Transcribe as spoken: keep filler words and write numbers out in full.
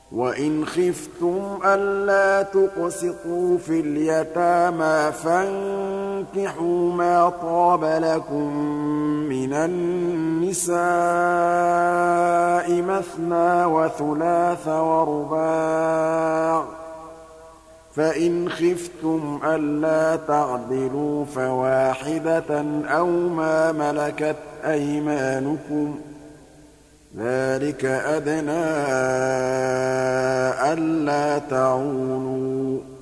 وَإِنْ خِفْتُمْ أَلَّا تُقْسِطُوا فِي الْيَتَامَىٰ فَانكِحُوا مَا طَابَ لَكُم مِّنَ النِّسَاءِ مَثْنَىٰ وَثُلَاثَ وَرُبَاعَ ۖ فَإِنْ خِفْتُمْ أَلَّا تَعْدِلُوا فَوَاحِدَةً أَوْ مَا مَلَكَتْ أَيْمَانُكُمْ ۚ ذَٰلِكَ أَدْنَىٰ أَلَّا تَعُولُوا